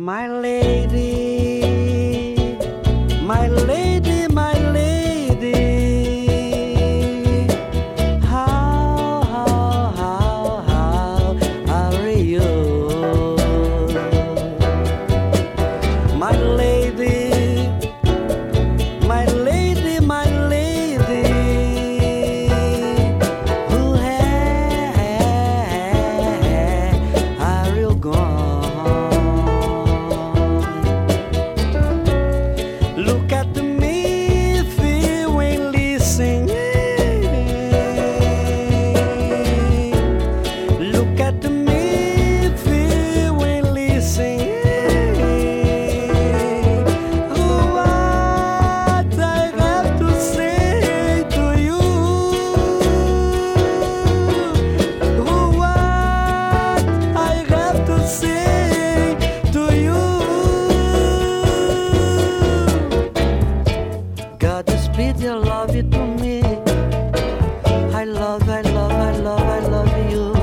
My lady, my lady, my lady, how are you? My lady, my lady, my lady, who are you gone? Look at me if you ain't listening. Look at me if you ain't listening. What I have to say to you? What I have to say to you? God speed your love to me. I love, I love, I love, I love you.